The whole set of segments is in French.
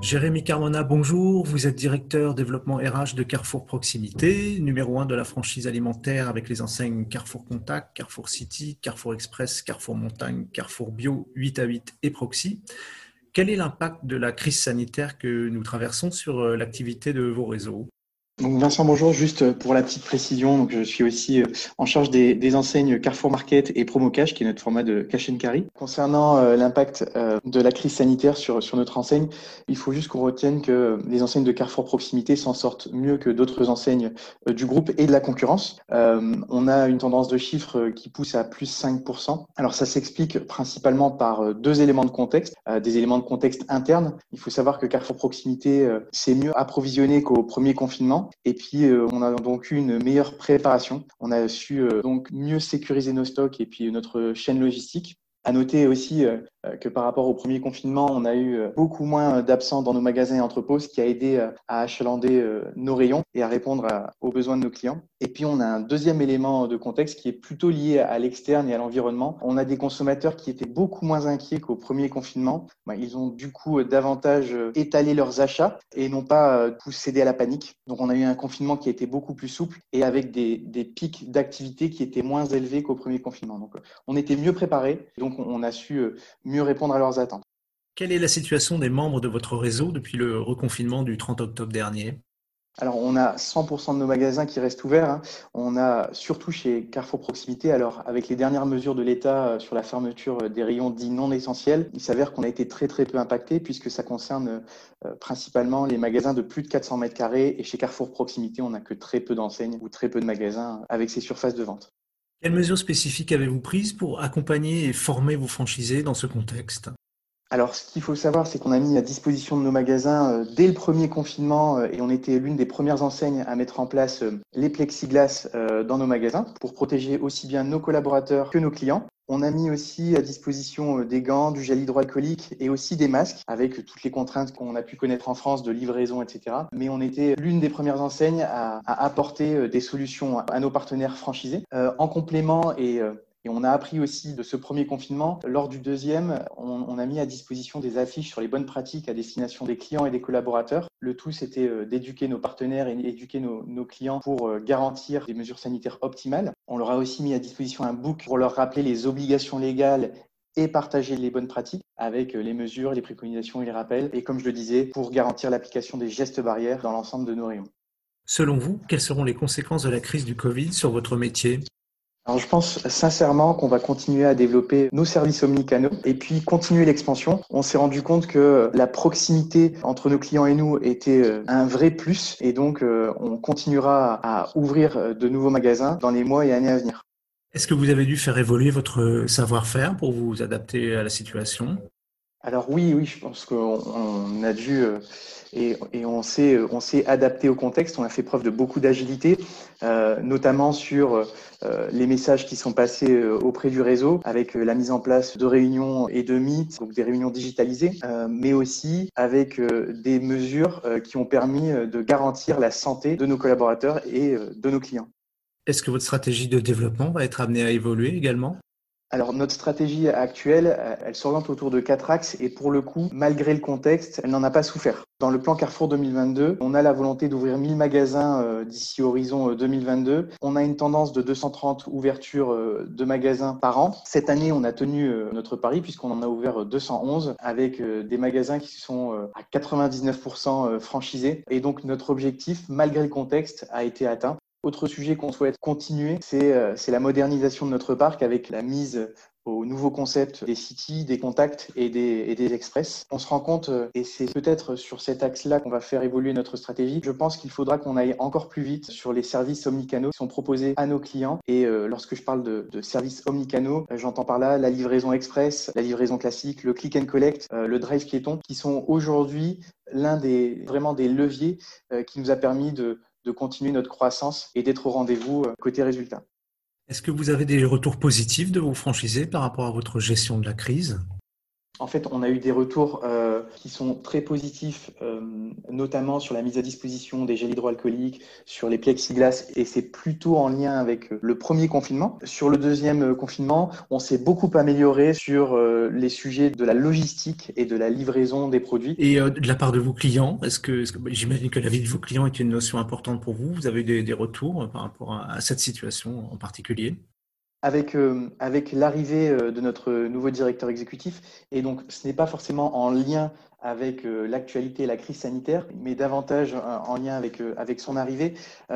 Jérémy Carmona, bonjour. Vous êtes directeur développement RH de Carrefour Proximité, numéro 1 de la franchise alimentaire avec les enseignes Carrefour Contact, Carrefour City, Carrefour Express, Carrefour Montagne, Carrefour Bio, 8 à 8 et Proxy. Quel est l'impact de la crise sanitaire que nous traversons sur l'activité de vos réseaux? Donc Vincent, bonjour. Juste pour la petite précision, donc je suis aussi en charge des enseignes Carrefour Market et Promo Cash, qui est notre format de cash and carry. Concernant l'impact de la crise sanitaire sur notre enseigne, il faut juste qu'on retienne que les enseignes de Carrefour Proximité s'en sortent mieux que d'autres enseignes du groupe et de la concurrence. On a une tendance de chiffres qui pousse à plus 5%. Alors ça s'explique principalement par deux éléments de contexte, des éléments de contexte internes. Il faut savoir que Carrefour Proximité s'est mieux approvisionné qu'au premier confinement. Et puis, on a donc eu une meilleure préparation. On a su donc mieux sécuriser nos stocks et puis notre chaîne logistique. À noter aussi que par rapport au premier confinement, on a eu beaucoup moins d'absents dans nos magasins et entrepôts, ce qui a aidé à achalander nos rayons et à répondre aux besoins de nos clients. Et puis, on a un deuxième élément de contexte qui est plutôt lié à l'externe et à l'environnement. On a des consommateurs qui étaient beaucoup moins inquiets qu'au premier confinement. Ils ont du coup davantage étalé leurs achats et non pas cédé à la panique. Donc, on a eu un confinement qui a été beaucoup plus souple et avec des pics d'activité qui étaient moins élevés qu'au premier confinement. Donc, on était mieux préparés. Donc, on a su mieux répondre à leurs attentes. Quelle est la situation des membres de votre réseau depuis le reconfinement du 30 octobre dernier? Alors, on a 100% de nos magasins qui restent ouverts. On a surtout chez Carrefour Proximité, alors avec les dernières mesures de l'État sur la fermeture des rayons dits non essentiels, il s'avère qu'on a été très très peu impacté puisque ça concerne principalement les magasins de plus de 400 mètres carrés. Et chez Carrefour Proximité, on n'a que très peu d'enseignes ou très peu de magasins avec ces surfaces de vente. Quelles mesures spécifiques avez-vous prises pour accompagner et former vos franchisés dans ce contexte? Alors, ce qu'il faut savoir, c'est qu'on a mis à disposition de nos magasins dès le premier confinement et on était l'une des premières enseignes à mettre en place les plexiglas dans nos magasins pour protéger aussi bien nos collaborateurs que nos clients. On a mis aussi à disposition des gants, du gel hydroalcoolique et aussi des masques avec toutes les contraintes qu'on a pu connaître en France de livraison, etc. Mais on était l'une des premières enseignes à apporter des solutions à nos partenaires franchisés. En complément et on a appris aussi de ce premier confinement. Lors du deuxième, on a mis à disposition des affiches sur les bonnes pratiques à destination des clients et des collaborateurs. Le tout, c'était d'éduquer nos partenaires et d'éduquer nos clients pour garantir des mesures sanitaires optimales. On leur a aussi mis à disposition un book pour leur rappeler les obligations légales et partager les bonnes pratiques avec les mesures, les préconisations et les rappels. Et comme je le disais, pour garantir l'application des gestes barrières dans l'ensemble de nos rayons. Selon vous, quelles seront les conséquences de la crise du Covid sur votre métier? Alors, je pense sincèrement qu'on va continuer à développer nos services omnicanaux et puis continuer l'expansion. On s'est rendu compte que la proximité entre nos clients et nous était un vrai plus et donc on continuera à ouvrir de nouveaux magasins dans les mois et années à venir. Est-ce que vous avez dû faire évoluer votre savoir-faire pour vous adapter à la situation? Alors oui, je pense qu'on a dû et on s'est adapté au contexte. On a fait preuve de beaucoup d'agilité, notamment sur les messages qui sont passés auprès du réseau, avec la mise en place de réunions et de meet, donc des réunions digitalisées, mais aussi avec des mesures qui ont permis de garantir la santé de nos collaborateurs et de nos clients. Est-ce que votre stratégie de développement va être amenée à évoluer également? Alors, notre stratégie actuelle, elle s'oriente autour de 4 axes et pour le coup, malgré le contexte, elle n'en a pas souffert. Dans le plan Carrefour 2022, on a la volonté d'ouvrir 1000 magasins d'ici horizon 2022. On a une tendance de 230 ouvertures de magasins par an. Cette année, on a tenu notre pari puisqu'on en a ouvert 211 avec des magasins qui sont à 99% franchisés. Et donc, notre objectif, malgré le contexte, a été atteint. Autre sujet qu'on souhaite continuer, c'est la modernisation de notre parc avec la mise au nouveau concept des City, des Contacts et des Express. On se rend compte, et c'est peut-être sur cet axe-là qu'on va faire évoluer notre stratégie, je pense qu'il faudra qu'on aille encore plus vite sur les services omnicanaux qui sont proposés à nos clients. Et lorsque je parle de services omnicanaux, j'entends par là la livraison express, la livraison classique, le click and collect, le drive piéton, qui sont aujourd'hui vraiment des leviers qui nous a permis de continuer notre croissance et d'être au rendez-vous côté résultat. Est-ce que vous avez des retours positifs de vos franchisés par rapport à votre gestion de la crise? En fait, on a eu des retours qui sont très positifs, notamment sur la mise à disposition des gels hydroalcooliques, sur les plexiglas, et c'est plutôt en lien avec le premier confinement. Sur le deuxième confinement, on s'est beaucoup amélioré sur les sujets de la logistique et de la livraison des produits. Et de la part de vos clients, j'imagine que la vie de vos clients est une notion importante pour vous. Vous avez eu des retours par rapport à cette situation en particulier? Avec l'arrivée de notre nouveau directeur exécutif, et donc ce n'est pas forcément en lien avec l'actualité et la crise sanitaire, mais davantage en lien avec son arrivée,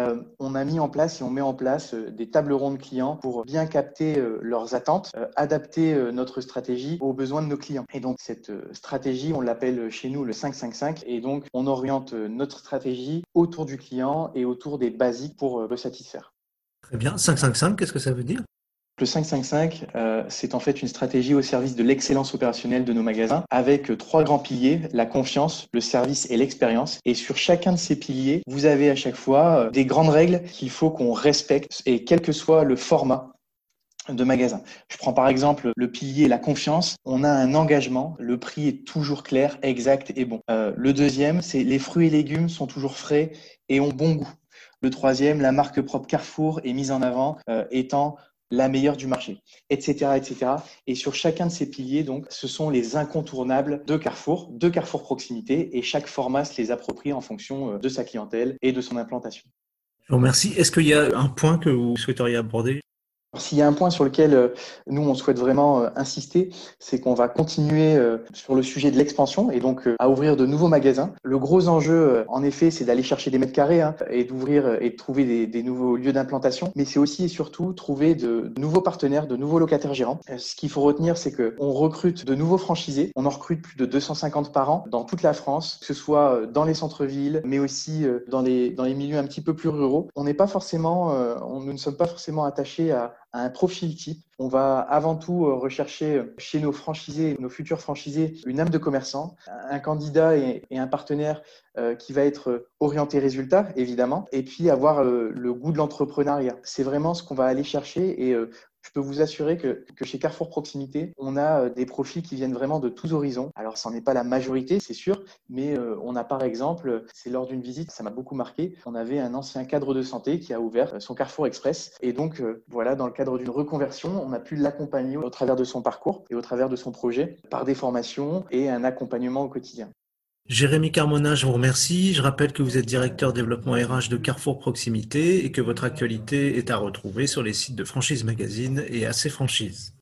on a mis en place et on met en place des tables rondes clients pour bien capter leurs attentes, adapter notre stratégie aux besoins de nos clients. Et donc cette stratégie, on l'appelle chez nous le 5-5-5, et donc on oriente notre stratégie autour du client et autour des basiques pour le satisfaire. Très bien. 5-5-5, qu'est-ce que ça veut dire? Le 5-5-5, c'est en fait une stratégie au service de l'excellence opérationnelle de nos magasins avec trois grands piliers, la confiance, le service et l'expérience. Et sur chacun de ces piliers, vous avez à chaque fois des grandes règles qu'il faut qu'on respecte, et quel que soit le format de magasin. Je prends par exemple le pilier la confiance. On a un engagement, le prix est toujours clair, exact et bon. Le deuxième, c'est les fruits et légumes sont toujours frais et ont bon goût. Le troisième, la marque propre Carrefour est mise en avant étant la meilleure du marché, etc., etc. Et sur chacun de ces piliers, donc, ce sont les incontournables de Carrefour Proximité, et chaque format se les approprie en fonction de sa clientèle et de son implantation. Je vous remercie. Est-ce qu'il y a un point que vous souhaiteriez aborder? S'il y a un point sur lequel nous, on souhaite vraiment insister, c'est qu'on va continuer sur le sujet de l'expansion et donc à ouvrir de nouveaux magasins. Le gros enjeu, en effet, c'est d'aller chercher des mètres carrés et d'ouvrir et de trouver des nouveaux lieux d'implantation. Mais c'est aussi et surtout trouver de nouveaux partenaires, de nouveaux locataires gérants. Ce qu'il faut retenir, c'est qu'on recrute de nouveaux franchisés. On en recrute plus de 250 par an dans toute la France, que ce soit dans les centres-villes, mais aussi dans les milieux un petit peu plus ruraux. On n'est pas forcément, nous ne sommes pas forcément attachés à un profil type. On va avant tout rechercher chez nos franchisés, nos futurs franchisés, une âme de commerçant, un candidat et un partenaire qui va être orienté résultat, évidemment, et puis avoir le goût de l'entrepreneuriat. C'est vraiment ce qu'on va aller chercher, et je peux vous assurer que chez Carrefour Proximité, on a des profils qui viennent vraiment de tous horizons. Alors, ce n'est pas la majorité, c'est sûr, mais on a par exemple, c'est lors d'une visite, ça m'a beaucoup marqué, on avait un ancien cadre de santé qui a ouvert son Carrefour Express. Et donc, voilà, dans le cadre d'une reconversion, on a pu l'accompagner au travers de son parcours et au travers de son projet par des formations et un accompagnement au quotidien. Jérémy Carmona, je vous remercie. Je rappelle que vous êtes directeur développement RH de Carrefour Proximité et que votre actualité est à retrouver sur les sites de Franchise Magazine et AC Franchise.